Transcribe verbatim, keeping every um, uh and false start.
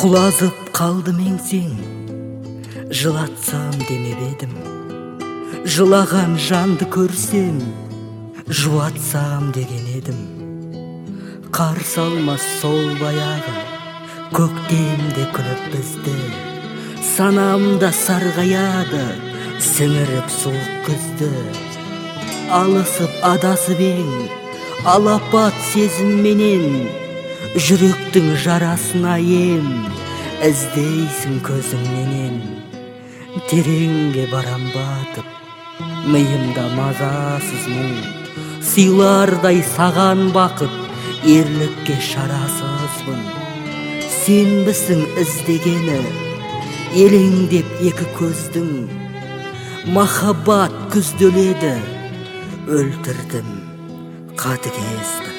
Құлазып қалдым еңсең, жылатсам демеп едім. Жылаған жанды көрсем, жуатсам деген едім. Қарсы алмас сол баяғы, көктемде күліп бізді. Санамда сарғаяды, сіңіріп суық күзді. Алысып адасып ең, алапат сезімменен, жүректің жарасына ем, іздейсің көзіңменен. Тереңге барам батып, миымда мазасыз мұң, сыйлардай саған бақыт, ерлікке шарасызбын. Сенбісің іздегені, елеңдеп екі көздің, махаббат күзделеді, өлтірдім қатыгезді.